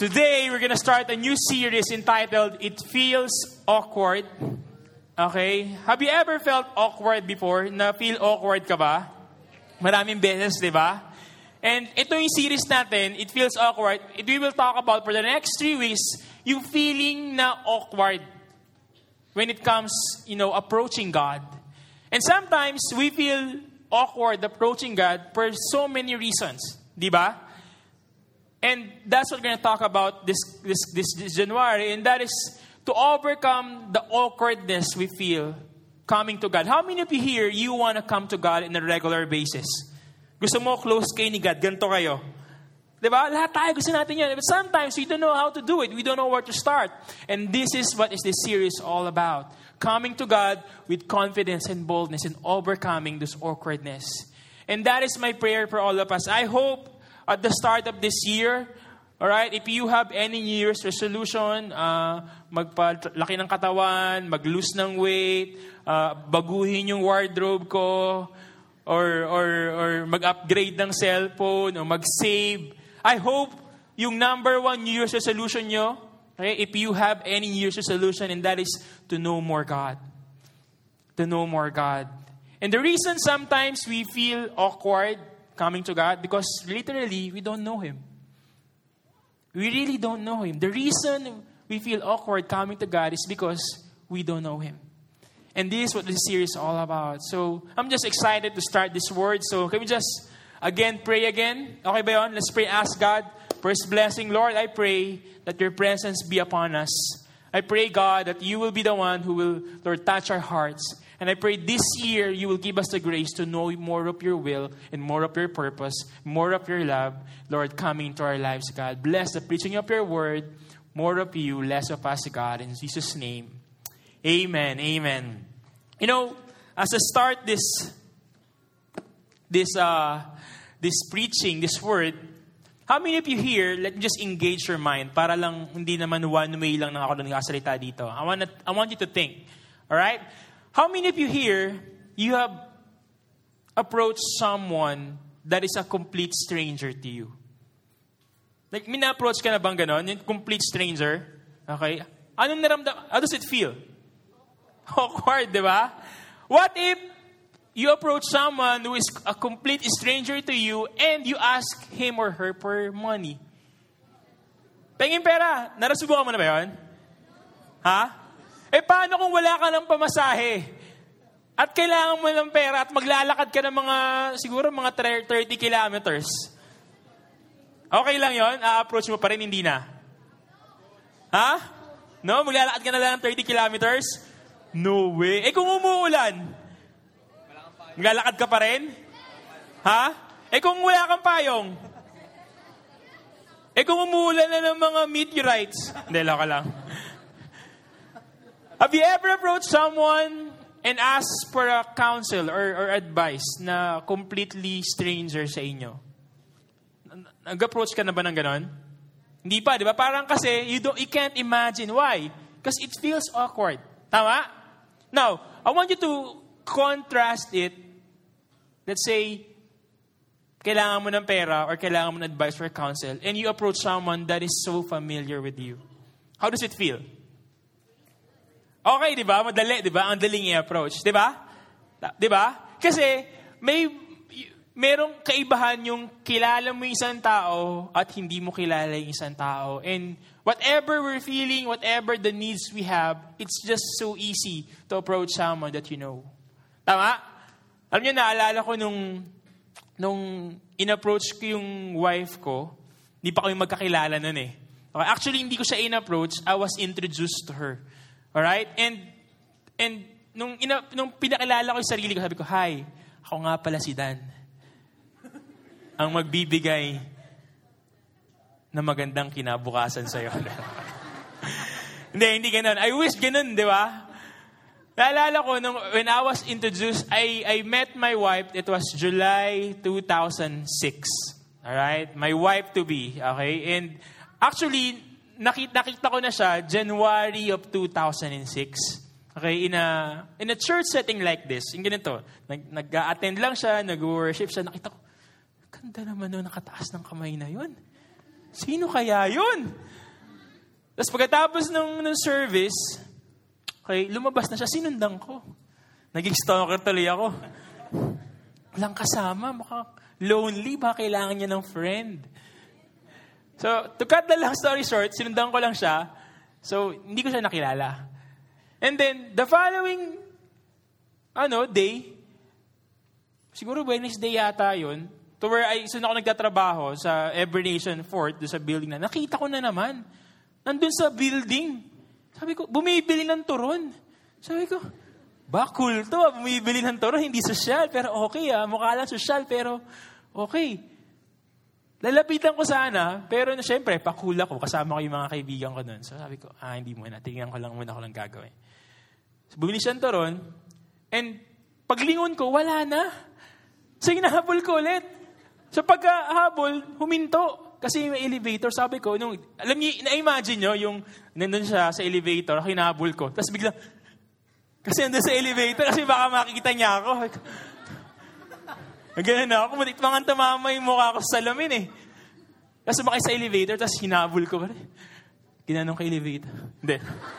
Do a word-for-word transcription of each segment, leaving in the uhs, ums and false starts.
Today, we're gonna start a new series entitled, It Feels Awkward. Okay? Have you ever felt awkward before? Na feel awkward ka ba? Maraming beses, di ba? And ito yung series natin, It Feels Awkward. It, we will talk about for the next three weeks, yung feeling na awkward when it comes, you know, approaching God. And sometimes, we feel awkward approaching God for so many reasons. Di ba? And that's what we're going to talk about this, this, this, this January. And that is to overcome the awkwardness we feel coming to God. How many of you here, you want to come to God on a regular basis? Gusto mo close kayo ni God, ganito kayo. Diba? Lahat tayo gusto natin yan. But sometimes we don't know how to do it. We don't know where to start. And this is what is this series all about. Coming to God with confidence and boldness and overcoming this awkwardness. And that is my prayer for all of us. I hope at the start of this year, all right, if you have any New Year's resolution, uh, magpalaki ng katawan, mag-lose ng weight, uh, baguhin yung wardrobe ko, or, or, or mag-upgrade ng cellphone, or mag-save. I hope yung number one New Year's resolution nyo, okay, if you have any New Year's resolution, and that is to know more God. To know more God. And the reason sometimes we feel awkward coming to God, because literally, we don't know Him. We really don't know Him. The reason we feel awkward coming to God is because we don't know Him. And this is what this series is all about. So, I'm just excited to start this word. So, can we just, again, pray again? Okay ba yun? Let's pray, ask God for His blessing. Lord, I pray that Your presence be upon us. I pray, God, that You will be the one who will, Lord, touch our hearts. And I pray this year, You will give us the grace to know more of Your will and more of Your purpose, more of Your love, Lord, coming into our lives, God. Bless the preaching of Your word, more of You, less of us, God. In Jesus' name, amen, amen. You know, as I start this, this, uh, this preaching, this word, how many of you here, let me just engage your mind para lang hindi naman one way lang na ako nagsasalita dito. I want, I want you to think, all right? How many of you here, you have approached someone that is a complete stranger to you? Like, mina-approach ka na bang ganon? Yung complete stranger? Okay? Anong naramdam? How does it feel? Awkward, di ba? What if you approach someone who is a complete stranger to you and you ask him or her for money? Pengin pera. Narasubukan mo na ba yun? Ha? Eh, paano kung wala ka ng pamasahe? At kailangan mo ng pera at maglalakad ka ng mga, siguro mga thirty kilometers. Okay lang yon? A-approach mo pa rin, hindi na? Ha? No? Maglalakad ka na lang ng thirty kilometers? No way. Eh, kung umuulan? Maglalakad ka pa rin? Ha? Eh, kung wala kang payong? Eh, kung umuulan na ng mga meteorites? Hindi, lang ka lang. Have you ever approached someone and asked for a counsel or, or advice na completely stranger sa inyo? Nag-approach ka na ba ng ganon? Hindi pa, di ba? Parang kasi you, don't, you can't imagine. Why? Because it feels awkward. Tama? Now, I want you to contrast it. Let's say, kailangan mo ng pera or kailangan mo ng advice or counsel and you approach someone that is so familiar with you. How does it feel? Okay, di ba? Madali, di ba? Ang daling i-approach. Di ba? Di ba? Kasi may merong kaibahan yung kilala mo yung isang tao at hindi mo kilala yung isang tao. And whatever we're feeling, whatever the needs we have, it's just so easy to approach someone that you know. Tama? Alam niyo, naalala ko nung, nung in-approach ko yung wife ko, hindi pa kami magkakilala nun eh. Okay, actually, hindi ko siya in-approach. I was introduced to her. Alright? And, and nung, ina, nung pinakilala ko yung sarili ko, sabi ko, hi, ako nga pala si Dan. Ang magbibigay na magandang kinabukasan sa'yo. Hindi, hindi ganun. I wish ganun, di ba? Naalala ko, nung, when I was introduced, I, I met my wife, it was July two thousand six. Alright? My wife-to-be. Okay? And actually, nakita, nakita ko na siya January of two thousand six. Okay, in a in a church setting like this, yung ganito, nag, nag-attend lang siya, nag-worship siya, nakita ko, ganda naman no, nakataas ng kamay na yun. Sino kaya yun? Tapos pagkatapos ng, ng service, okay, lumabas na siya, sinundan ko. Naging stalker tuloy ako. Walang kasama, baka lonely, baka kailangan niya ng friend. So, to cut the long story short, sinundan ko lang siya. So, hindi ko siya nakilala. And then, the following, ano, day, siguro Wednesday yata yun, to where I, so na ako nagtatrabaho sa Every Nation Fort, doon sa building na, nakita ko na naman, nandun sa building. Sabi ko, bumibili ng turon. Sabi ko, ba, cool to, bumibili ng turon, hindi social, pero okay ah, mukha lang social, pero okay. Lalapitan ko sana, pero na, syempre, pakul ako, kasama ko yung mga kaibigan ko doon. So sabi ko, ah, hindi muna, tingnan ko lang muna ko lang gagawin. So bumili siya ng turon, and paglingon ko, wala na. So hinahabol ko ulit. So pagkahabol, huminto. Kasi may elevator, sabi ko, nung, alam niyo, na-imagine nyo, yung nandun siya sa elevator, hinahabol ko. Tapos biglang, kasi nandun sa elevator, kasi baka makikita niya ako. Ganun na ako, mangang tumama yung mukha ko sa salamin eh. Tapos sumakay sa elevator, tapos hinabol ko. Ginanong ka elevator. Hindi.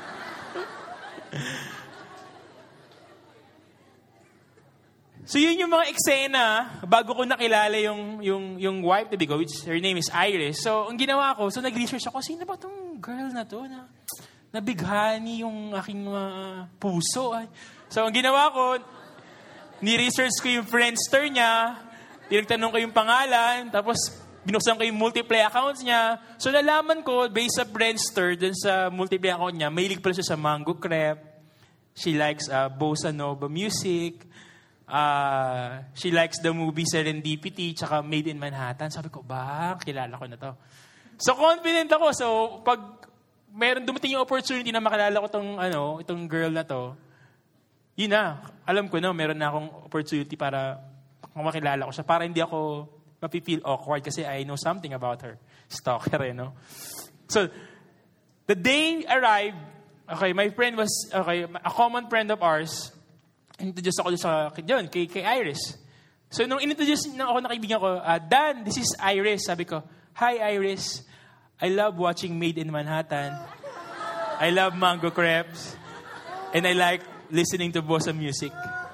So yun yung mga eksena, bago ko nakilala yung, yung, yung wife to be ko, which her name is Iris. So ang ginawa ko, so nag-research ako, sino ba tong girl na to? Na, nabighani yung aking uh, puso. Ay. So ang ginawa ko, ni-research ko yung Friendster niya, tinagtanong ko yung pangalan, tapos binuksan ko yung multiplay accounts niya. So nalaman ko, based sa Friendster, dun sa multiplay account niya, mahilig pala siya sa Mango Crepe. She likes uh, Bossa Nova music. Uh, she likes the movie Serendipity, tsaka Made in Manhattan. Sabi ko, ba, kilala ko na to. So confident ako. So pag meron dumating yung opportunity na makilala ko tong, ano, itong girl na to, yun na, alam ko na, meron na akong opportunity para makilala ko siya. Para hindi ako mapifeel awkward kasi I know something about her. Stalker eh, no? So, the day arrived, okay, my friend was, okay, a common friend of ours, introduce ako sa, yun, kay, kay Iris. So, nung inintroduce na ako na kaibigan ko, uh, Dan, this is Iris. Sabi ko, hi Iris, I love watching Made in Manhattan. I love Mango Crepes. And I like listening to Bossa music.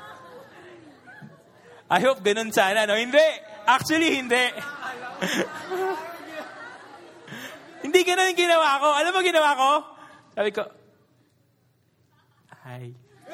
I hope ganun sana, no? Hindi. Actually, hindi. Hindi ganun yung ginawa ko. Alam mo ginawa ko? Sabi ko, hi.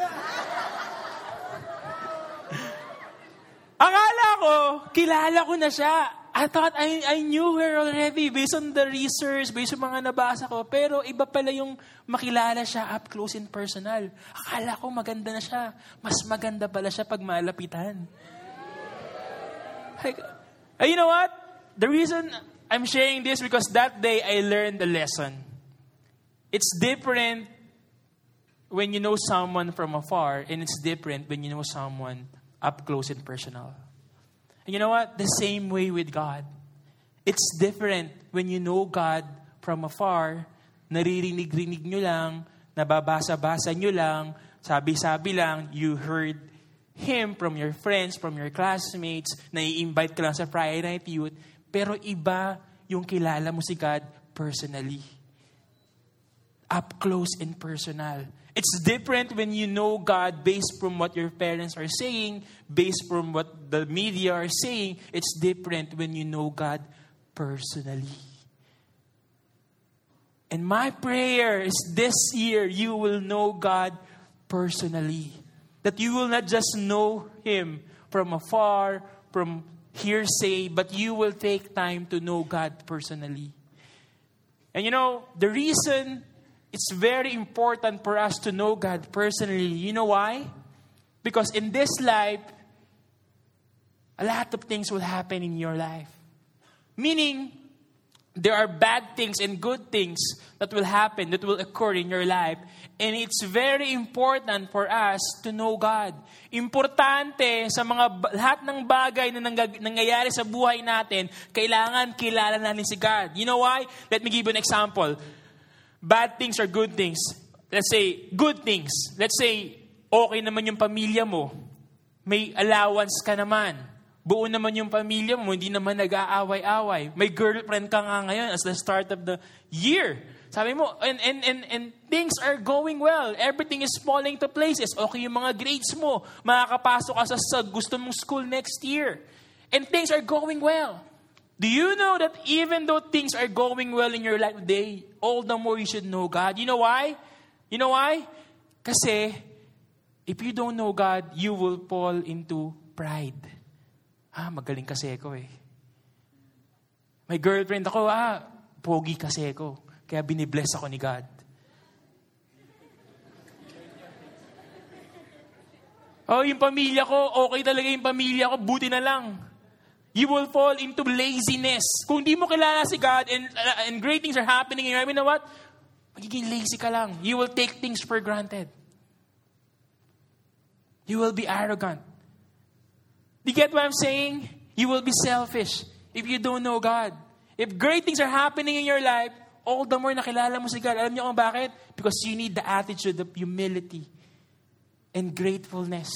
Akala ko, kilala ko na siya. I thought I, I knew her already based on the research, based on mga nabasa ko. Pero iba pala yung makilala siya up close and personal. Akala ko maganda na siya. Mas maganda pala siya pag malapitan. Like, uh, you know what? The reason I'm sharing this because that day I learned a lesson. It's different when you know someone from afar, and it's different when you know someone up close and personal. And you know what? The same way with God. It's different when you know God from afar, naririnig-rinig nyo lang, nababasa-basa nyo lang, sabi-sabi lang, you heard Him from your friends, from your classmates, nai-invite ka lang sa Friday Night Youth, pero iba yung kilala mo si God personally. Up close and personal. It's different when you know God based from what your parents are saying, based from what the media are saying. It's different when you know God personally. And my prayer is this year you will know God personally. That you will not just know Him from afar, from hearsay, but you will take time to know God personally. And you know, the reason it's very important for us to know God personally. You know why? Because in this life, a lot of things will happen in your life. Meaning, there are bad things and good things that will happen, that will occur in your life. And it's very important for us to know God. Importante sa mga lahat ng bagay na nangyayari sa buhay natin, kailangan kilala natin si God. You know why? Let me give you an example. Bad things or good things. Let's say, good things. Let's say, okay naman yung pamilya mo. May allowance ka naman. Buo naman yung pamilya mo, hindi naman nag-aaway-away. May girlfriend ka nga ngayon as the start of the year. Sabi mo, and, and, and, and things are going well. Everything is falling to places. Okay yung mga grades mo. Makakapasok ka sa, sa gusto mong school next year. And things are going well. Do you know that even though things are going well in your life today, all the more you should know God? You know why? You know why? Kasi, if you don't know God, you will fall into pride. Ah, magaling kasi ako eh. May girlfriend ako, ah, pogi kasi ako. Kaya binibless ako ni God. Oh, yung pamilya ko, okay talaga yung pamilya ko, buti na lang. You will fall into laziness. Kung di mo kilala si God and, uh, and great things are happening in your life, you know what? Magiging lazy ka lang. You will take things for granted. You will be arrogant. Do you get what I'm saying? You will be selfish if you don't know God. If great things are happening in your life, all the more nakilala mo si God. Alam niyo kung bakit? Because you need the attitude of humility and gratefulness.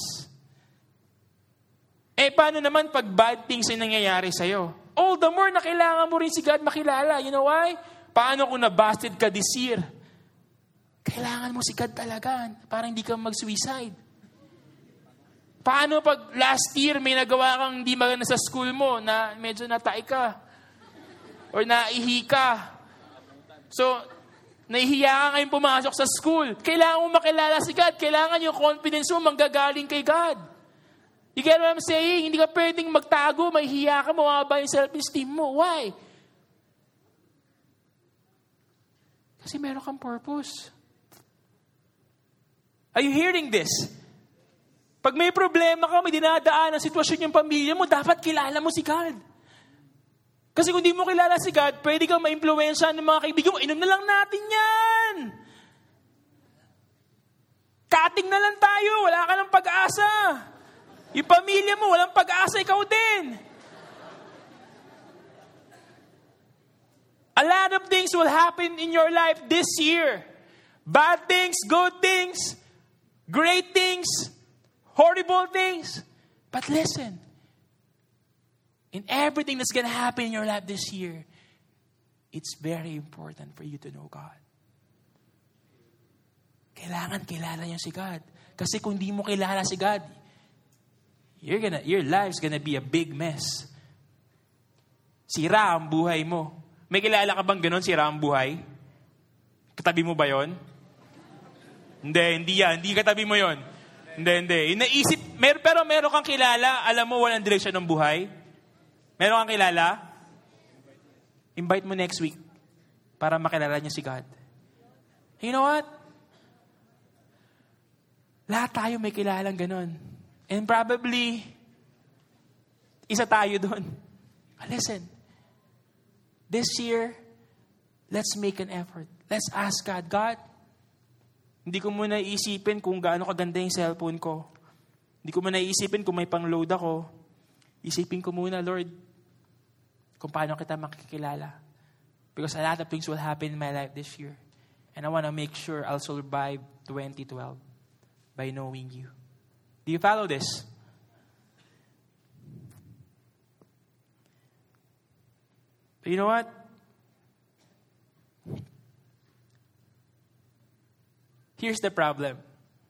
Eh, paano naman pag bad things ay nangyayari sa'yo? All the more na kailangan mo rin si God makilala. You know why? Paano kung nabasted ka this year? Kailangan mo si God talaga para hindi ka mag-suicide. Paano pag last year may nagawa kang hindi maganda sa school mo na medyo natay ka? Or naihi ka? So, nahihiya ka ngayon pumasok sa school. Kailangan mo makilala si God. Kailangan yung confidence mo manggagaling kay God. You get what I'm saying? Hindi ka pwedeng magtago, mahihiya ka, mawaba yung self-esteem mo. Why? Kasi meron kang purpose. Are you hearing this? Pag may problema ka, may dinadaan ang sitwasyon yung pamilya mo, dapat kilala mo si God. Kasi kung di mo kilala si God, pwede kang ma-impluwensya ng mga kaibigan mo. Inom na lang natin yan. Kating na lang tayo. Wala ka ng pag-asa. Yung pamilya mo, walang pag-asa, ikaw din. A lot of things will happen in your life this year. Bad things, good things, great things, horrible things. But listen, in everything that's going to happen in your life this year, it's very important for you to know God. Kailangan kilala niyo si God. Kasi kung di mo kilala si God, you're gonna, your life's gonna be a big mess. Sira ang buhay mo. May kilala ka bang ganun, sira ang buhay? Katabi mo ba yon? Hindi, hindi yan. Hindi katabi mo yon. Hindi, hindi. Yung naisip, mer, pero meron kang kilala, alam mo walang direksyon ng buhay? Meron kang kilala? Invite mo next week para makilala niya si God. You know what? Lahat tayo may kilalang ganun. And probably, isa tayo doon. Listen, this year, let's make an effort. Let's ask God, God, hindi ko muna iisipin kung gaano kaganda yung cellphone ko. Hindi ko muna iisipin kung may pang-load ako. Isipin ko muna, Lord, kung paano kita makikilala. Because a lot of things will happen in my life this year. And I want to make sure I'll survive twenty twelve by knowing you. Do you follow this? But you know what? Here's the problem.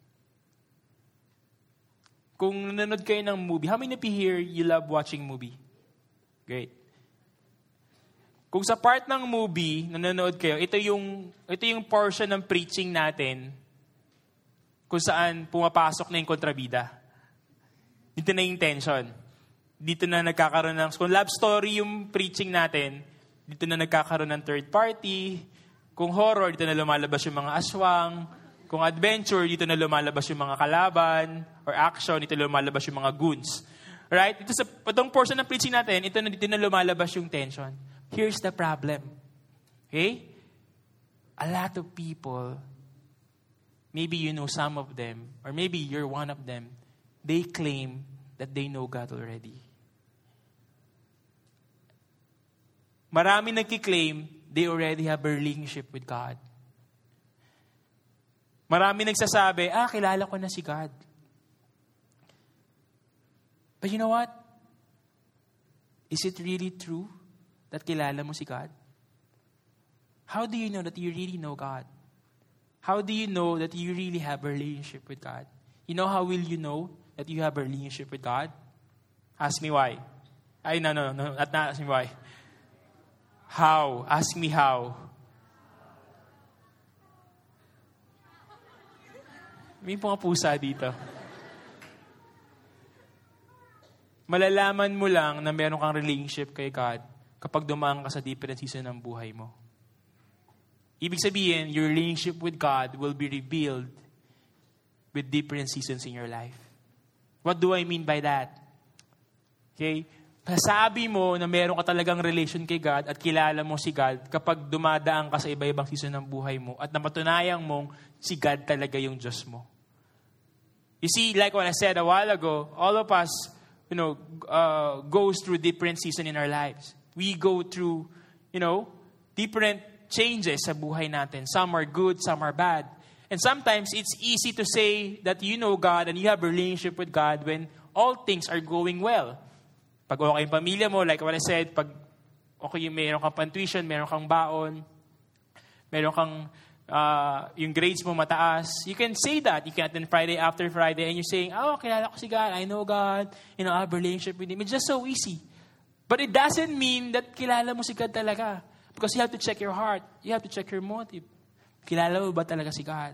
Kung nanonood kayo ng movie, how many of you here, you love watching movie? Great. Kung sa part ng movie, nanonood kayo, ito yung, ito yung portion ng preaching natin kung saan pumapasok na yung kontrabida. Dito na yung tension. Dito na nagkakaroon ng, kung love story yung preaching natin, dito na nagkakaroon ng third party. Kung horror, dito na lumalabas yung mga aswang. Kung adventure, dito na lumalabas yung mga kalaban. Or action, dito na lumalabas yung mga goons. Right? Ito sa itong portion ng preaching natin, ito na dito na lumalabas yung tension. Here's the problem. Okay? A lot of people, maybe you know some of them, or maybe you're one of them, they claim that they know God already. Marami nagkiklaim they already have a relationship with God. Marami nagsasabi, ah, kilala ko na si God. But you know what? Is it really true that kilala mo si God? How do you know that you really know God? How do you know that you really have a relationship with God? You know how will you know that you have a relationship with God? Ask me why. Ay, no, no, no, not, not ask me why. How? Ask me how. May mga pusa dito. Malalaman mo lang na meron kang relationship kay God kapag dumaan ka sa different season ng buhay mo. Ibig sabihin, your relationship with God will be revealed with different seasons in your life. What do I mean by that? Okay? Sabi mo na meron ka talagang relation kay God at kilala mo si God kapag dumadaan ka sa iba-ibang season ng buhay mo at napatunayang mong si God talaga yung Diyos mo. You see, like what I said a while ago, all of us, you know, uh, goes through different seasons in our lives. We go through, you know, different changes sa buhay natin. Some are good, some are bad. And sometimes it's easy to say that you know God and you have a relationship with God when all things are going well. Pag okay yung pamilya mo, like what I said, pag okay yung meron kang pantuition, meron kang baon, meron kang uh, yung grades mo mataas, you can say that. You can attend Friday after Friday and you're saying, oh, kilala ko si God, I know God, you know, I have a relationship with Him. It's just so easy. But it doesn't mean that kilala mo si God talaga. Because you have to check your heart. You have to check your motive. Kilala mo ba talaga si God?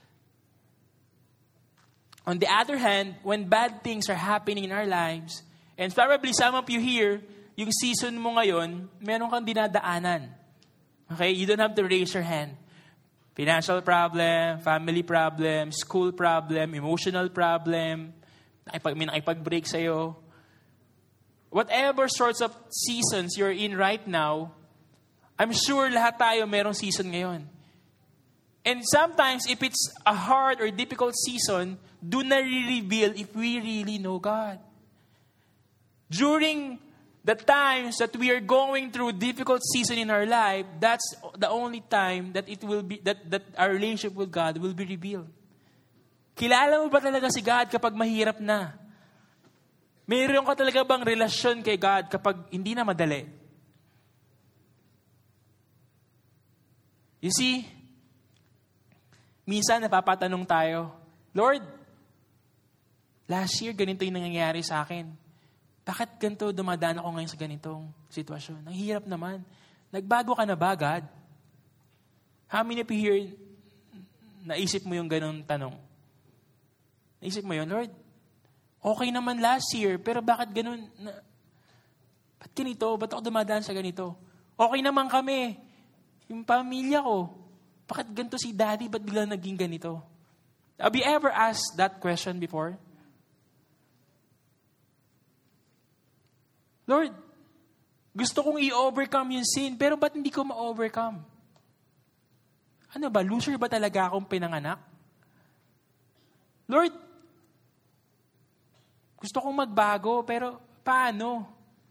On the other hand, when bad things are happening in our lives, and probably some of you here, yung season mo ngayon, meron kang dinadaanan. Okay? You don't have to raise your hand. Financial problem, family problem, school problem, emotional problem, may nakipag-break sa'yo. Whatever sorts of seasons you're in right now, I'm sure lahat tayo merong season ngayon. And sometimes, if it's a hard or difficult season, do na re-reveal if we really know God. During the times that we are going through difficult season in our life, that's the only time that it will be that, that our relationship with God will be revealed. Kilala mo ba talaga si God kapag mahirap na? Mayroon ka talaga bang relasyon kay God kapag hindi na madali? You see, minsan napapatanong tayo, Lord, last year ganito yung nangyayari sa akin. Bakit ganito dumadaan ako ngayon sa ganitong sitwasyon? Ang hirap naman. Nagbago ka na ba, God? How many of you here naisip mo yung ganong tanong? Naisip mo yun, Lord? Okay naman last year, pero bakit ganon? Na, ba't ganito? Ba't ako dumadaan sa ganito? Okay naman kami. Yung pamilya ko, bakit ganito si Daddy? Ba't biglang naging ganito? Have you ever asked that question before? Lord, gusto kong i-overcome yung sin, pero ba't hindi ko ma-overcome? Ano ba? Loser ba talaga akong pinanganak? Lord, gusto kong magbago, pero paano?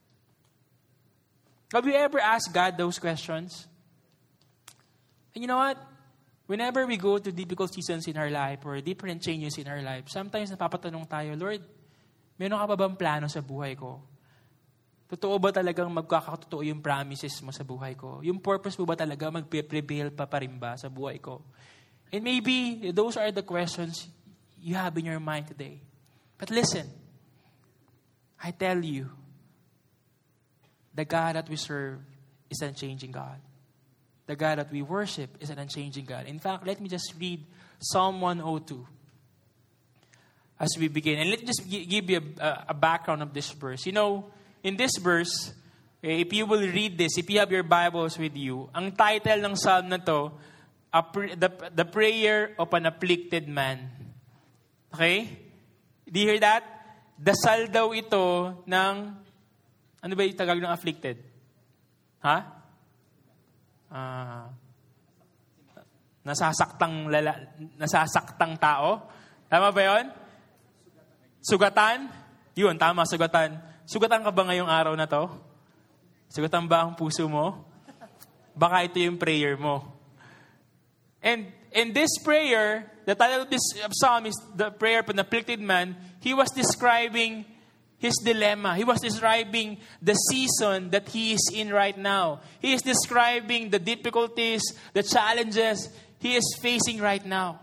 Have you ever asked God those questions? And you know what? Whenever we go to difficult seasons in our life or different changes in our life, sometimes napapatanong tayo, Lord, meron ka ba bang plano sa buhay ko? Totoo ba talagang magkakatotoo yung promises mo sa buhay ko? Yung purpose mo ba talaga magpe-prevail pa pa rin ba sa buhay ko? And maybe those are the questions you have in your mind today. But listen, I tell you, the God that we serve is an unchanging God. The God that we worship is an unchanging God. In fact, let me just read Psalm one oh two as we begin. And let me just give you a, a background of this verse. You know, in this verse, if you will read this, if you have your Bibles with you, ang title ng psalm na to, a pr- the, the prayer of an afflicted man. Okay? Do you hear that? Dasal daw ito ng, ano ba yung Tagalog ng afflicted? Ha? Uh, nasasaktang lala, nasasaktang tao. Tama ba yun? Sugatan? Yun, tama, sugatan. Sugatan ka ba ngayong araw na to? Sugatan ba ang puso mo? Baka ito yung prayer mo. And in this prayer, the title of this psalm is the prayer of an afflicted man. He was describing his dilemma. He was describing the season that he is in right now. He is describing the difficulties, the challenges he is facing right now.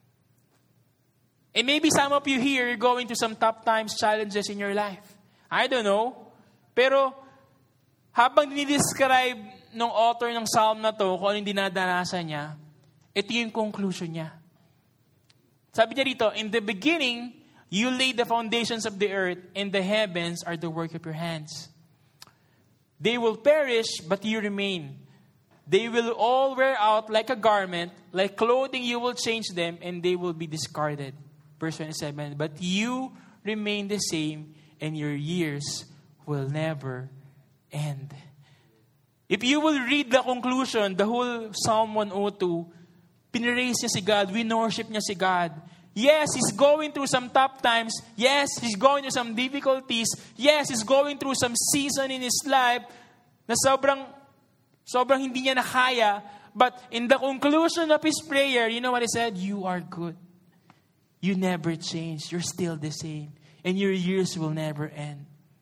And maybe some of you here are going through some tough times, challenges in your life. I don't know. Pero habang dinidescribe ng author ng psalm na to, kung anong dinadanasan niya, ito yung conclusion niya. Sabi niya dito, in the beginning, you laid the foundations of the earth, and the heavens are the work of your hands. They will perish, but you remain. They will all wear out like a garment, like clothing you will change them, and they will be discarded. Verse twenty-seven, but you remain the same, and your years will never end. If you will read the conclusion, the whole Psalm one oh two, piniraise niya si God, winorship niya si God. Yes, he's going through some tough times. Yes, he's going through some difficulties. Yes, he's going through some season in his life na sobrang, sobrang hindi niya nakaya. But in the conclusion of his prayer, you know what he said? You are good. You never change. You're still the same. And your years will never end.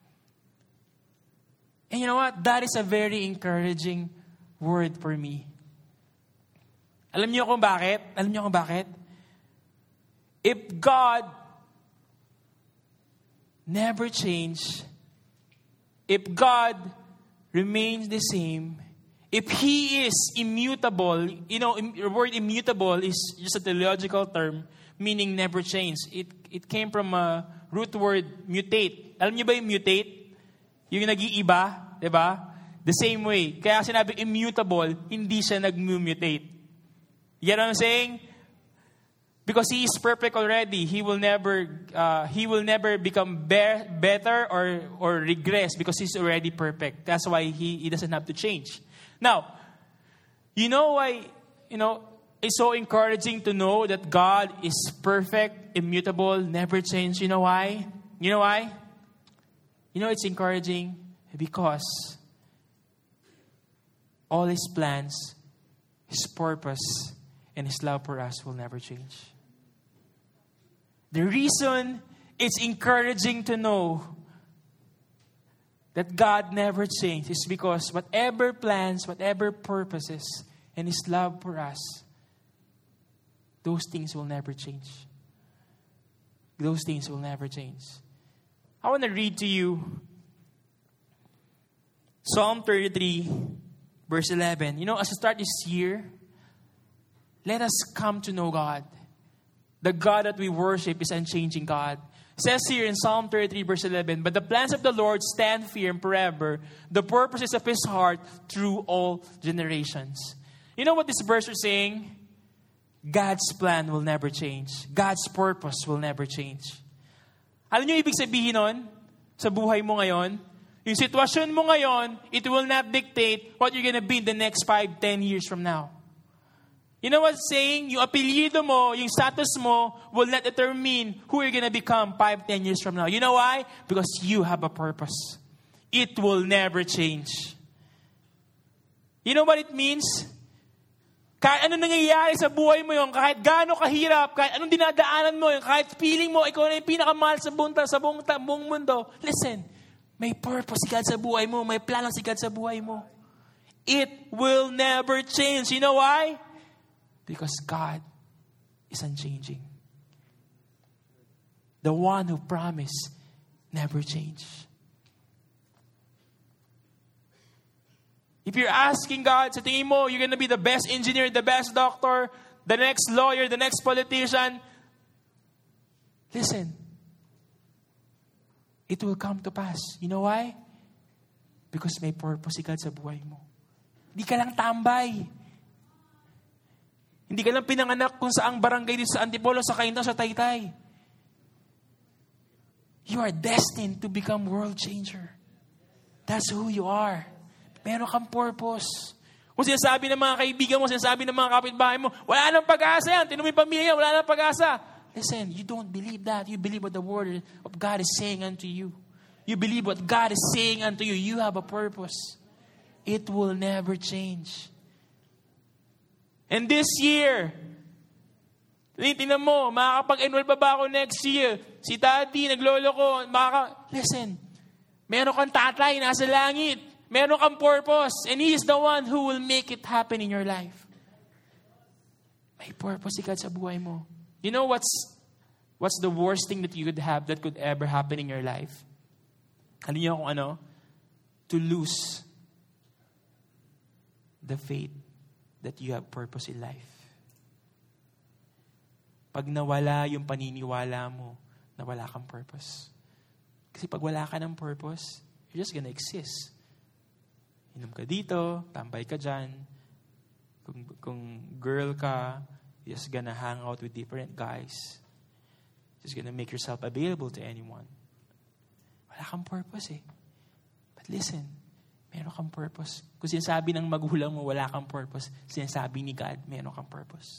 And you know what? That is a very encouraging word for me. Alam niyo kung bakit? Alam niyo kung bakit? If God never changed, if God remains the same, if He is immutable, you know, the word immutable is just a theological term, meaning never change. It it came from a root word, mutate. Alam niyo ba yung mutate? Yung nag-iiba, di ba? The same way. Kaya sinabi immutable, hindi siya nag-mutate. You get what I'm saying? Because He is perfect already, He will never, uh, He will never become be- better or or regress because He's already perfect. That's why He He doesn't have to change. Now, you know why? You know, it's so encouraging to know that God is perfect, immutable, never change. You know why? You know why? You know it's encouraging because all His plans, His purpose, and His love for us will never change. The reason it's encouraging to know that God never changed is because whatever plans, whatever purposes, and His love for us, those things will never change. Those things will never change. I want to read to you Psalm thirty-three, verse eleven. You know, as we start this year, let us come to know God. The God that we worship is unchanging God. It says here in Psalm thirty-three, verse eleven, but the plans of the Lord stand firm forever, the purposes of His heart through all generations. You know what this verse is saying? God's plan will never change. God's purpose will never change. Alam niyo ibig sabihin nun sa buhay mo ngayon? Yung sitwasyon mo ngayon, it will not dictate what you're gonna be in the next five, ten years from now. You know what's saying? Yung apelyido mo, yung status mo, will not determine who you're gonna become five, ten years from now. You know why? Because you have a purpose. It will never change. You know what it means? Kahit anong nangyayari sa buhay mo yun, kahit gaano kahirap, kahit anong dinadaanan mo yun, kahit feeling mo, ikaw na yung pinakamahal sa buong, sa buong, buong mundo, listen, may purpose si God sa buhay mo, may plano si God sa buhay mo. It will never change. You know why? Because God is unchanging. The one who promised never change. If you're asking God, sa tingin mo, you're gonna be the best engineer, the best doctor, the next lawyer, the next politician, listen, it will come to pass. You know why? Because may purpose si God sa buhay mo. Hindi ka lang tambay. Hindi ka lang pinanganak kung saang barangay dito sa Antipolo, sa Cainta, sa Taytay. You are destined to become world changer. That's who you are. Meron kang purpose. Kung sinasabi ng mga kaibigan mo, sinasabi ng mga kapitbahay mo, wala nang pag-asa yan. Tinong may pamilya, wala nang pag-asa. Listen, you don't believe that. You believe what the word of God is saying unto you. You believe what God is saying unto you. You have a purpose. It will never change. And this year, Tingnan mo, makakapag-enroll pa ba ako next year? Si daddy, naglolo ko, makaka... Listen, meron kang tatay, nasa langit. Meron kang purpose. And He is the one who will make it happen in your life. May purpose si God sa buhay mo. You know what's what's the worst thing that you could have that could ever happen in your life? Alam niyo kung ano? To lose the faith that you have purpose in life. Pag nawala yung paniniwala mo na wala kang purpose. Kasi pag wala ka ng purpose, you're just gonna exist. Inom ka dito, tambay ka dyan. Kung, kung girl ka, you're just gonna hang out with different guys. Just gonna make yourself available to anyone. Wala kang purpose eh. But listen, meron kang purpose. Kung sinasabi ng magulang mo, wala kang purpose, sinasabi ni God, meron kang purpose.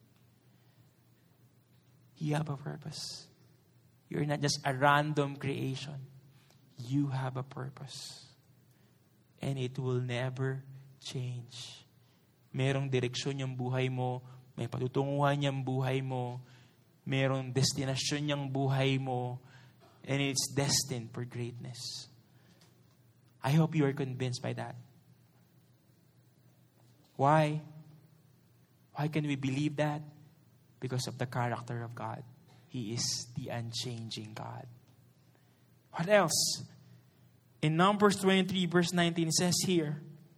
You have a purpose. You're not just a random creation. You have a purpose. And it will never change. Merong direksyon yung buhay mo. May patutunguhan yung buhay mo. Merong destinasyon yung buhay mo. And it's destined for greatness. I hope you are convinced by that. Why? Why can we believe that? Because of the character of God. He is the unchanging God. What else? In Numbers twenty-three, verse nineteen, it says here,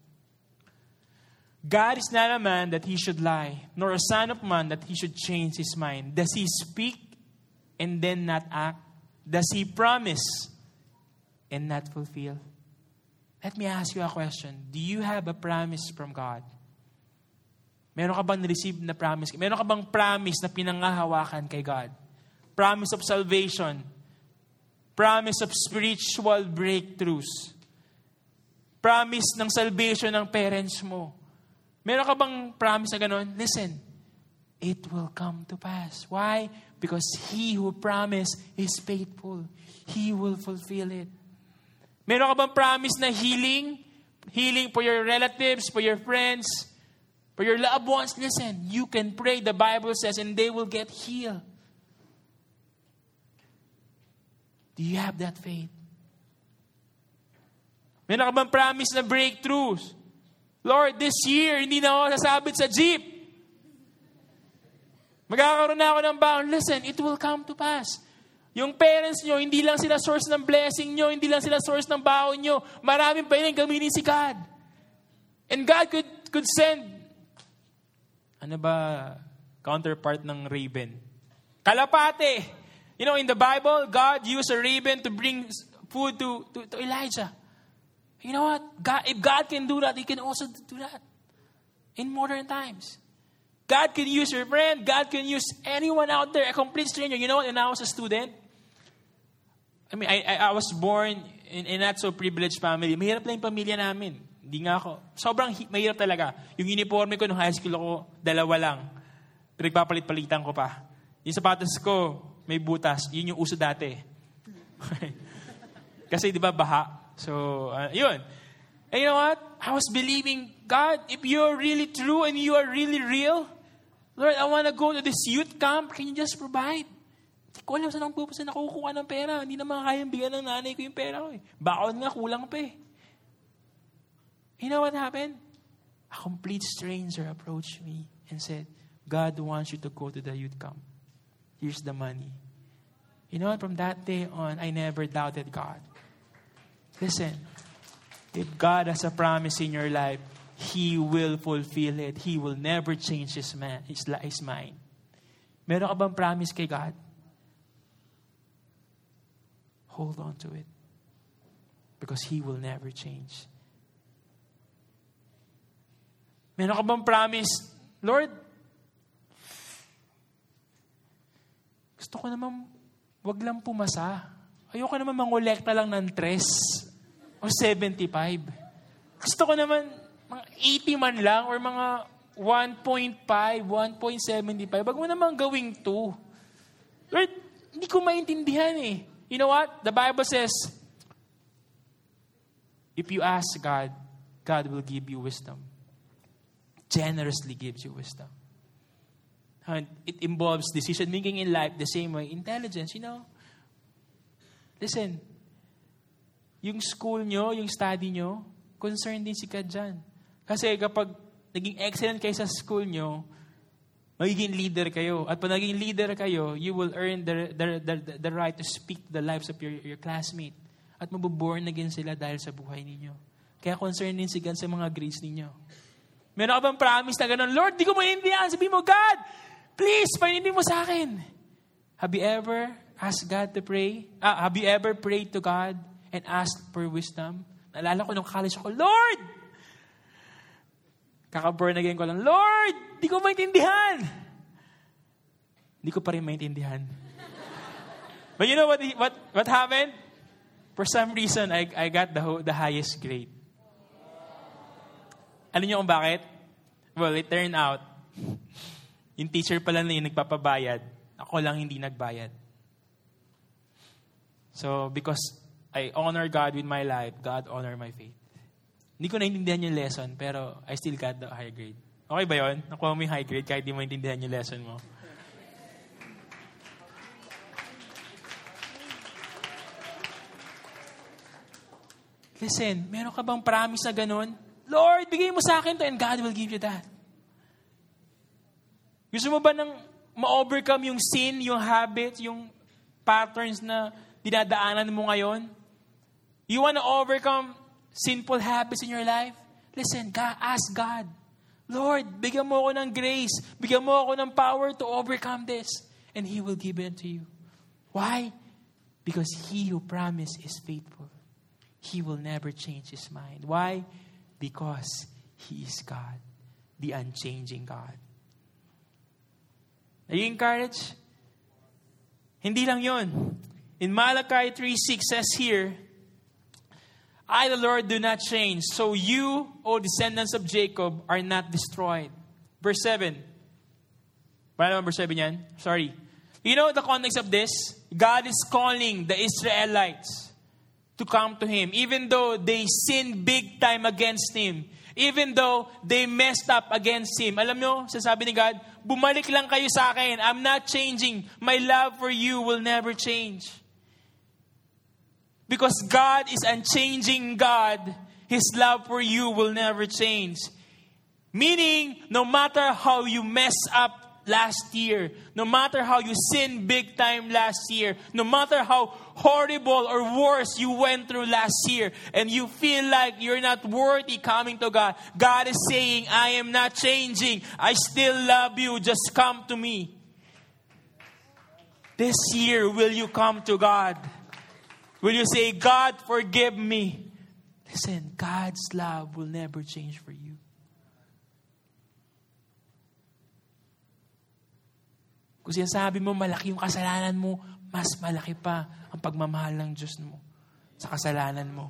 God is not a man that He should lie, nor a son of man that He should change His mind. Does He speak and then not act? Does He promise and not fulfill? Let me ask you a question. Do you have a promise from God? Meron ka bang receive na promise? Meron ka bang promise na pinangahawakan kay God? Promise of salvation. Promise of spiritual breakthroughs. Promise ng salvation ng parents mo. Meron ka bang promise na gano'n? Listen, it will come to pass. Why? Because He who promised is faithful. He will fulfill it. Meron ka bang promise na healing? Healing for your relatives, for your friends, for your loved ones. Listen, you can pray, the Bible says, and they will get healed. Do you have that faith? Meron ka bang promise na breakthroughs? Lord, this year, hindi na ako sasabit sa jeep. Magkakaroon na ako ng baon. Listen, it will come to pass. Yung parents nyo, hindi lang sila source ng blessing nyo, hindi lang sila source ng baon nyo. Maraming pa yun gamitin si God. And God could, could send, ano ba, counterpart ng raven? Kalapate. You know, in the Bible, God used a raven to bring food to, to, to Elijah. You know what? God, if God can do that, He can also do that in modern times. God can use your friend. God can use anyone out there, a complete stranger. You know what? When I was a student, I mean, I, I, I was born in a not so privileged family. Mahirap lang yung pamilya namin. Hindi nga ako. Sobrang hi- mahirap talaga. Yung uniforme ko nung high school ako, dalawa lang. Pinagpapalit-palitan ko pa. Yung sapatos ko, may butas. Yun yung uso dati. Kasi di ba baha? So, uh, yun. And you know what? I was believing, God, if you're really true and you are really real, Lord, I want to go to this youth camp. Can you just provide? Hindi ko alam saan ang pupunta na nakukuha ng pera. Hindi naman kayang bigyan ng nanay ko yung pera ko. Eh. Baon nga, kulang pa eh. You know what happened? A complete stranger approached me and said, God wants you to go to the youth camp. Here's the money. You know what? From that day on, I never doubted God. Listen, if God has a promise in your life, He will fulfill it. He will never change His, man, his, his mind. Meron ka bang promise kay God? Hold on to it. Because He will never change. Meron ka bang promise? Lord, gusto ko naman wag lang pumasa. Ayoko naman mangolekta lang ng tres o seventy-five. Gusto ko naman mga eighty man lang or mga one point five, one point seven five. Wag mo naman gawing two. Lord, hindi ko maintindihan eh. You know what? The Bible says, if you ask God, God will give you wisdom. Generously gives you wisdom. And it involves decision making in life the same way. Intelligence, you know. Listen, yung school nyo, yung study nyo, concerned din si God dyan. Kasi kapag naging excellent kayo sa school nyo, magiging leader kayo. At pag naging leader kayo, you will earn the, the, the, the right to speak the lives of your, your classmate. At mabuborn again sila dahil sa buhay ninyo. Kaya concerned din si God sa mga grades ninyo. Meron ka bang promise na gano'n, Lord, di ko maintindihan. Sabihin mo, God, please, panindihan mo sa akin. Have you ever asked God to pray? Ah, have you ever prayed to God and asked for wisdom? Naalala ko nung college ako, Lord! Kaka-born again ko lang, Lord! Di ko maintindihan! Di ko pa rin maintindihan. But you know what what what happened? For some reason, I I got the the highest grade. Alam niyo kung bakit? Well, it turned out, yung teacher pala na yung nagpapabayad, ako lang hindi nagbayad. So, because I honor God with my life, God honor my faith. Hindi ko naintindihan yung lesson, pero I still got the high grade. Okay ba yun? Nakuha mo yung high grade kahit di mo naintindihan yung lesson mo. Listen, meron ka bang promise na ganun? Lord, bigay mo sa akin to and God will give you that. Gusto mo ba nang ma-overcome yung sin, yung habit, yung patterns na dinadaanan mo ngayon? You want to overcome sinful habits in your life? Listen, God, ask God, Lord, bigyan mo ako ng grace. Bigyan mo ako ng power to overcome this. And He will give it to you. Why? Because He who promised is faithful. He will never change His mind. Why? Because He is God, the unchanging God. Are you encouraged? Hindi lang yun. In Malachi three six says here, I, the Lord, do not change. So you, O descendants of Jacob, are not destroyed. Verse seven. Paano naman verse seven yan? Sorry. You know the context of this? God is calling the Israelites to come to Him. Even though they sinned big time against Him. Even though they messed up against Him. Alam nyo, sasabi ni God, bumalik lang kayo sa akin. I'm not changing. My love for you will never change. Because God is unchanging God, His love for you will never change. Meaning, no matter how you mess up last year, no matter how you sinned big time last year, no matter how horrible or worse you went through last year, and you feel like you're not worthy coming to God, God is saying, I am not changing. I still love you. Just come to me. This year, will you come to God? Will you say, God, forgive me? Listen, God's love will never change for you. Kung sinasabi mo, malaki yung kasalanan mo, mas malaki pa ang pagmamahal ng Diyos mo sa kasalanan mo.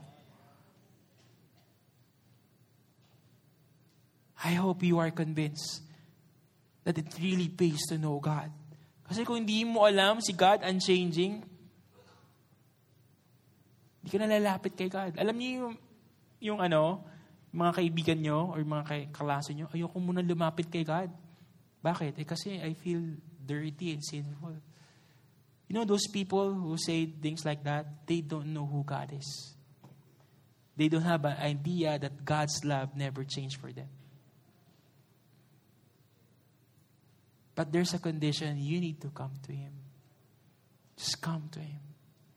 I hope you are convinced that it really pays to know God. Kasi kung hindi mo alam si God unchanging, hindi ka nalalapit kay God. Alam niyo yung, yung ano, mga kaibigan nyo or mga kaklase nyo, ayoko muna lumapit kay God. Bakit? Eh kasi I feel dirty and sinful. You know those people who say things like that, they don't know who God is. They don't have an idea that God's love never changed for them. But there's a condition, you need to come to Him. Just come to Him.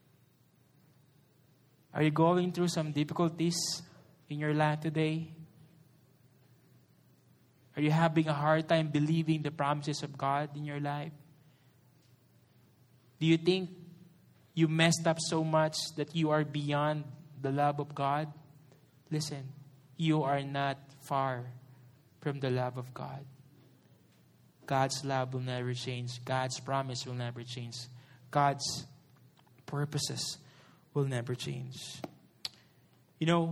Are you going through some difficulties in your life today? Are you having a hard time believing the promises of God in your life? Do you think you messed up so much that you are beyond the love of God? Listen, you are not far from the love of God. God's love will never change. God's promise will never change. God's purposes will never change. You know,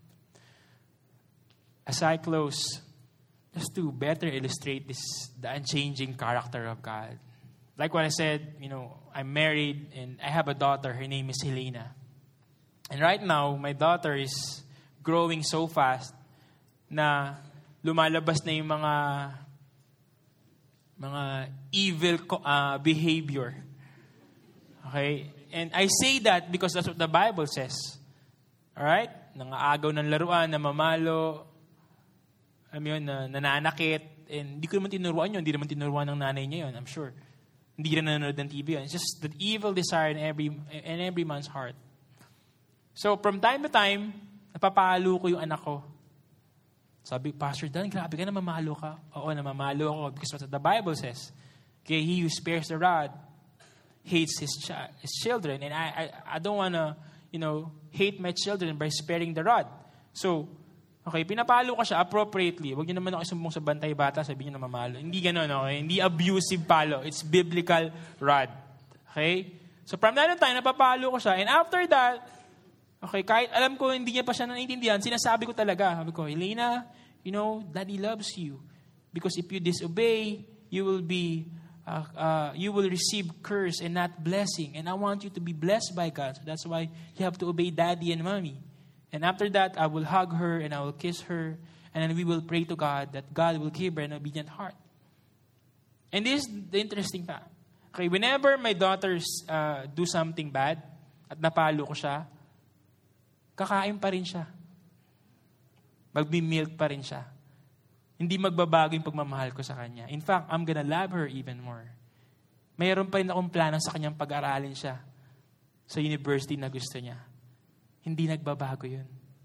as I close, just to better illustrate this, the unchanging character of God. Like what I said, you know, I'm married and I have a daughter. Her name is Helena. And right now, my daughter is growing so fast na lumalabas na yung mga mga evil uh, behavior. Okay? And I say that because that's what the Bible says. Alright? Nangaagaw ng laruan, namamalo, alam yun, na, nananakit. And hindi ko naman tinuruan yun. Hindi naman tinuruan ng nanay niya yun, I'm sure. Hindi rin nanonood ng T V yun. It's just that evil desire in every, in every man's heart. So, from time to time, napapalo ko yung anak ko. Sabi, Pastor Dan, grabe ka, namamalo ka. Oo, namamalo ako because what the Bible says. Okay, he who spares the rod hates his, ch- his children. And I, I, I don't want to, you know, hate my children by sparing the rod. So, okay, pinapalo ko siya appropriately. Huwag niyo naman ako isumbong sa bantay bata, sabihin niyo na mamalo. Hindi gano'n, okay? Hindi abusive palo. It's biblical rod. Okay? So from that time, napapalo ko siya. And after that, okay, kahit alam ko hindi niya pa siya naiintindihan, sinasabi ko talaga. Sabi ko, Elena, you know, Daddy loves you. Because if you disobey, you will be, uh, uh, you will receive curse and not blessing. And I want you to be blessed by God. So that's why you have to obey Daddy and Mommy. And after that, I will hug her and I will kiss her. And then we will pray to God that God will give her an obedient heart. And this is the interesting fact. Okay, whenever my daughters uh, do something bad at napalo ko siya, kakain pa rin siya. Magbi-milk pa rin siya. Hindi magbabago yung pagmamahal ko sa kanya. In fact, I'm gonna love her even more. Mayroon pa rin akong plano sa kanyang pag-aralin siya sa university na gusto niya. Hindi nagbabago yun.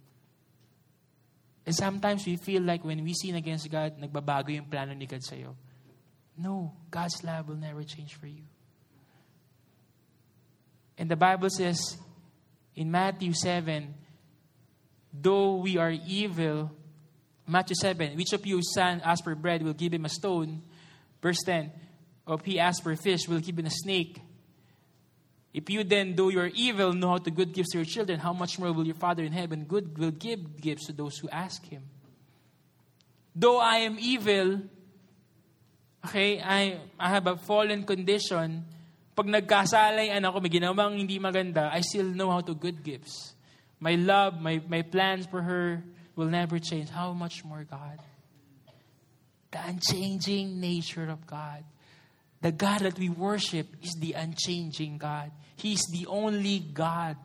And sometimes we feel like when we sin against God, nagbabago yung plano ni God sa'yo. No, God's love will never change for you. And the Bible says in Matthew seven, though we are evil, Matthew seven, which of you son asks for bread will give him a stone? Verse ten, or if he asks for fish, will give him a snake? If you then, though you are evil, know how to good gifts to your children, how much more will your Father in heaven good will give gifts to those who ask Him? Though I am evil, okay, I, I have a fallen condition. Pag nagkasalayan ako, may ginawang hindi maganda, I still know how to good gifts. My love, my, my plans for her will never change. How much more God? The unchanging nature of God. The God that we worship is the unchanging God. He is the only God.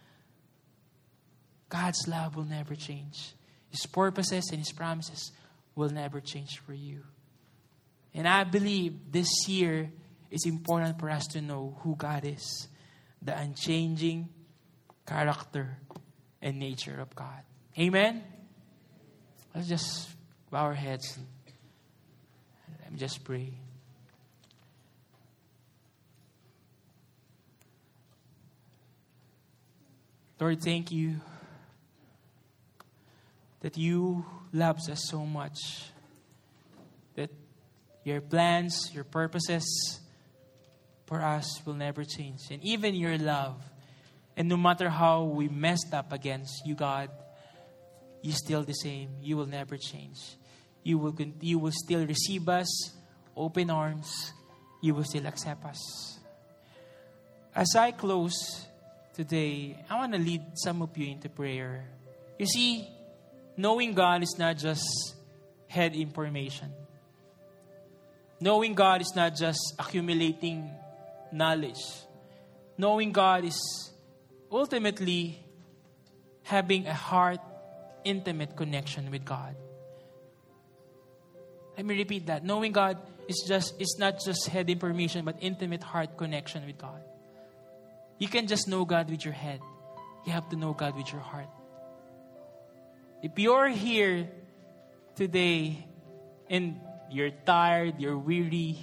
God's love will never change. His purposes and His promises will never change for you. And I believe this year is important for us to know who God is. The unchanging character and nature of God. Amen? Let's just bow our heads and let me just pray. Lord, thank you that you love us so much, that your plans, your purposes for us will never change. And even your love, and no matter how we messed up against you, God, you're still the same. You will never change. You will, you will still receive us, open arms. You will still accept us. As I close today, I want to lead some of you into prayer. You see, knowing God is not just head information. Knowing God is not just accumulating knowledge. Knowing God is ultimately having a heart, intimate connection with God. Let me repeat that. Knowing God is just it's not just head information, but intimate heart connection with God. You can just know God with your head. You have to know God with your heart. If you're here today and you're tired, you're weary,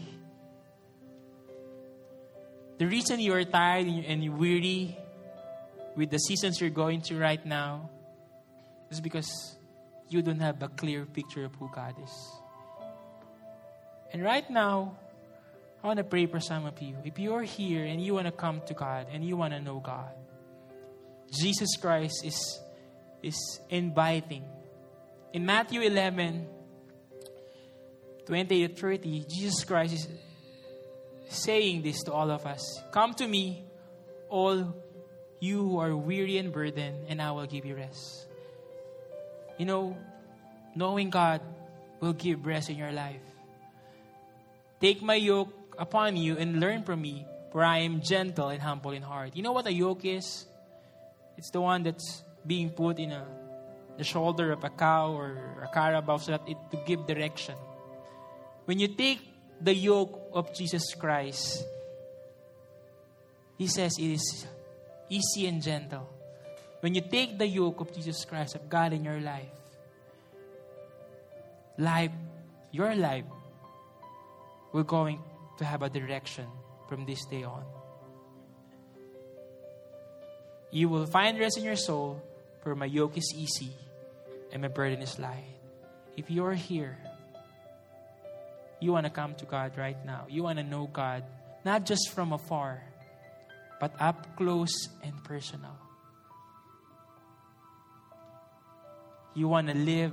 the reason you're tired and you're weary with the seasons you're going through right now is because you don't have a clear picture of who God is. And right now, I want to pray for some of you. If you're here and you want to come to God and you want to know God, Jesus Christ is, is inviting. In Matthew eleven, twenty to thirty, Jesus Christ is saying this to all of us. Come to me, all you who are weary and burdened, and I will give you rest. You know, knowing God will give rest in your life. Take my yoke upon you and learn from me, for I am gentle and humble in heart. You know what a yoke is? It's the one that's being put in a, the shoulder of a cow or a carabao so that it to give direction. When you take the yoke of Jesus Christ, He says it is easy and gentle. When you take the yoke of Jesus Christ, of God in your life, life, your life, we're going to have a direction from this day on. You will find rest in your soul, for my yoke is easy and my burden is light. If you're here, you want to come to God right now. You want to know God, not just from afar, but up close and personal. You want to live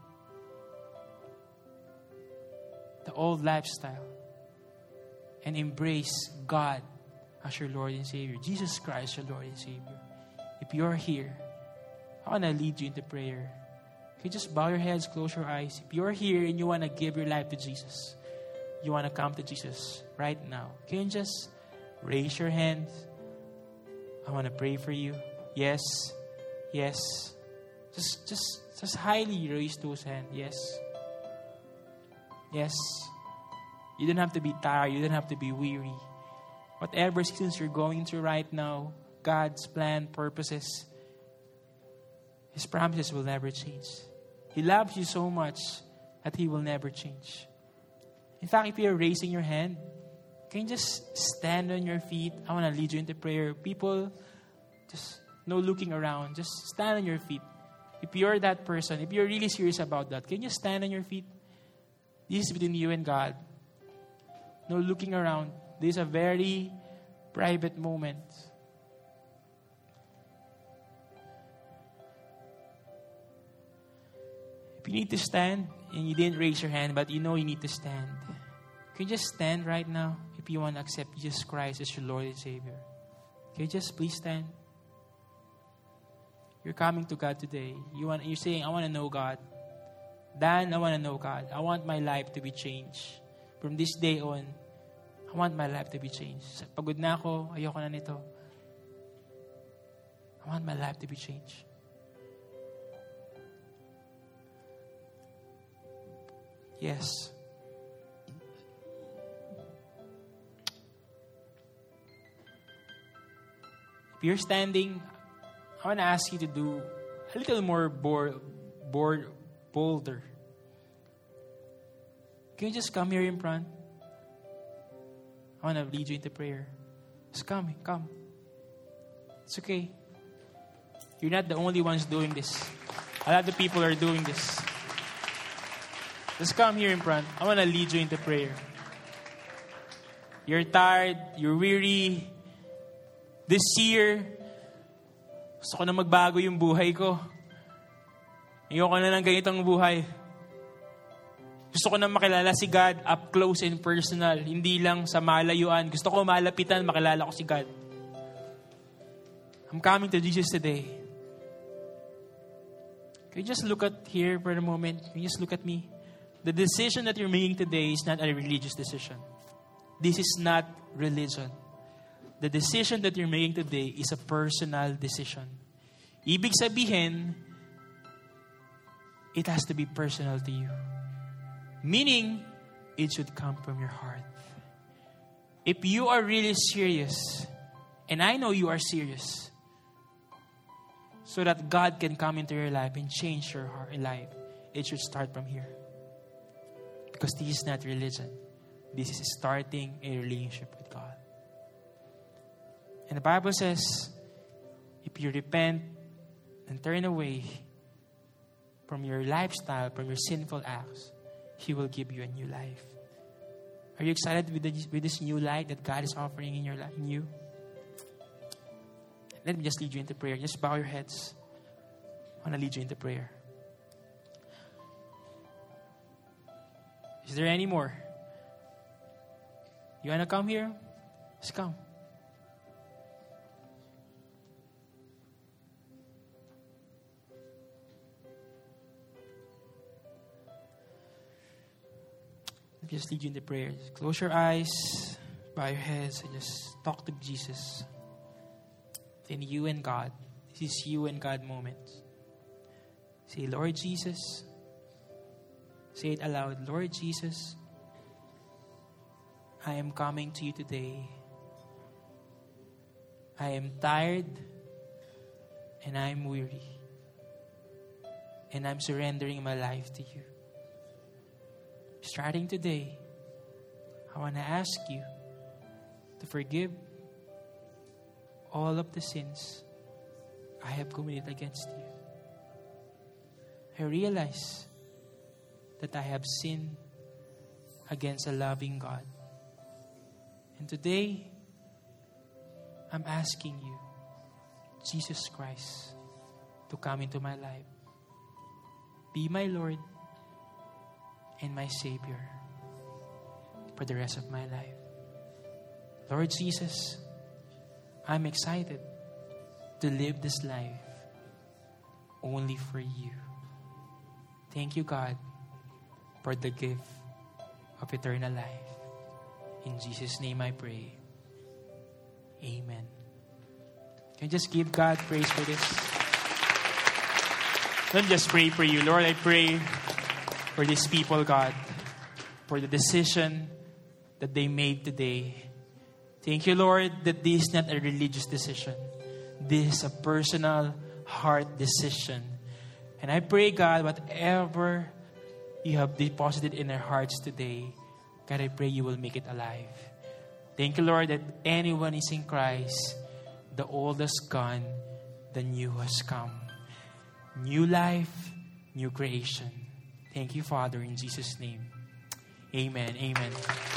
the old lifestyle and embrace God as your Lord and Savior. Jesus Christ, your Lord and Savior. If you're here, I want to lead you into prayer. You just bow your heads, close your eyes. If you're here and you want to give your life to Jesus, you want to come to Jesus right now, can you just raise your hand? I want to pray for you. Yes, yes. Just, just, just highly raise those hands. Yes, yes. You don't have to be tired. You don't have to be weary. Whatever seasons you're going through right now, God's plan, purposes, His promises will never change. He loves you so much that He will never change. In fact, if you're raising your hand, can you just stand on your feet? I want to lead you into prayer. People, just no looking around. Just stand on your feet. If you're that person, if you're really serious about that, can you stand on your feet? This is between you and God. No looking around. This is a very private moment. If you need to stand and you didn't raise your hand, but you know you need to stand, can you just stand right now if you want to accept Jesus Christ as your Lord and Savior? Can you just please stand? You're coming to God today. You want, you're saying, I want to know God. Dan, I want to know God. I want my life to be changed. From this day on, I want my life to be changed. Pagod na ako, ayoko na nito. I want my life to be changed. Yes. If you're standing, I want to ask you to do a little more bold, bold, bolder. Can you just come here in front? I want to lead you into prayer. Just come, come. It's okay. You're not the only ones doing this. A lot of people are doing this. Just come here in front. I want to lead you into prayer. You're tired, you're weary. This year, gusto ko na magbago yung buhay ko. Ayoko na ng ganitong buhay. Gusto ko na makilala si God up close and personal. Hindi lang sa malayuan. Gusto ko malapitan, makilala ko si God. I'm coming to Jesus today. Can you just look at here for a moment? Can you just look at me? The decision that you're making today is not a religious decision. This is not religion. The decision that you're making today is a personal decision. Ibig sabihin, it has to be personal to you. Meaning, it should come from your heart. If you are really serious, and I know you are serious, so that God can come into your life and change your heart, life, it should start from here. Because this is not religion. This is starting a relationship with God. And the Bible says, if you repent and turn away from your lifestyle, from your sinful acts, He will give you a new life. Are you excited with, the, with this new life that God is offering in your life, in you? Let me just lead you into prayer. Just bow your heads. I want to lead you into prayer. Is there any more? You want to come here? Just come. just lead you in the prayer. Just close your eyes, bow your heads, and just talk to Jesus. Then you and God. This is you and God moment. Say, Lord Jesus. Say it aloud. Lord Jesus, I am coming to you today. I am tired and I am weary. And I'm surrendering my life to you. Starting today, I want to ask you to forgive all of the sins I have committed against you. I realize that I have sinned against a loving God. And today, I'm asking you, Jesus Christ, to come into my life. Be my Lord and my Savior for the rest of my life. Lord Jesus, I'm excited to live this life only for you. Thank you, God, for the gift of eternal life. In Jesus' name I pray. Amen. Can you just give God praise for this? Let me just pray for you. Lord, I pray for these people, God, for the decision that they made today. Thank you, Lord, that this is not a religious decision. This is a personal heart decision. And I pray, God, whatever you have deposited in their hearts today, God, I pray you will make it alive. Thank you, Lord, that anyone is in Christ, the old has gone, the new has come. New life, new creation. Thank you, Father, in Jesus' name. Amen. Amen.